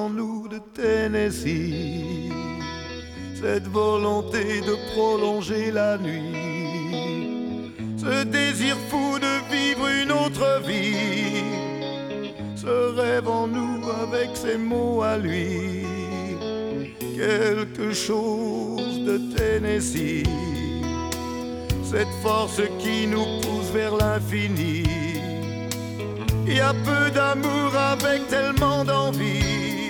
nous de Tennessee, cette volonté de prolonger la nuit, ce désir fou de vivre une autre vie, ce rêve en nous avec ses mots à lui, quelque chose de Tennessee, cette force qui nous pousse vers l'infini. Il y a peu d'amour avec tellement d'envie.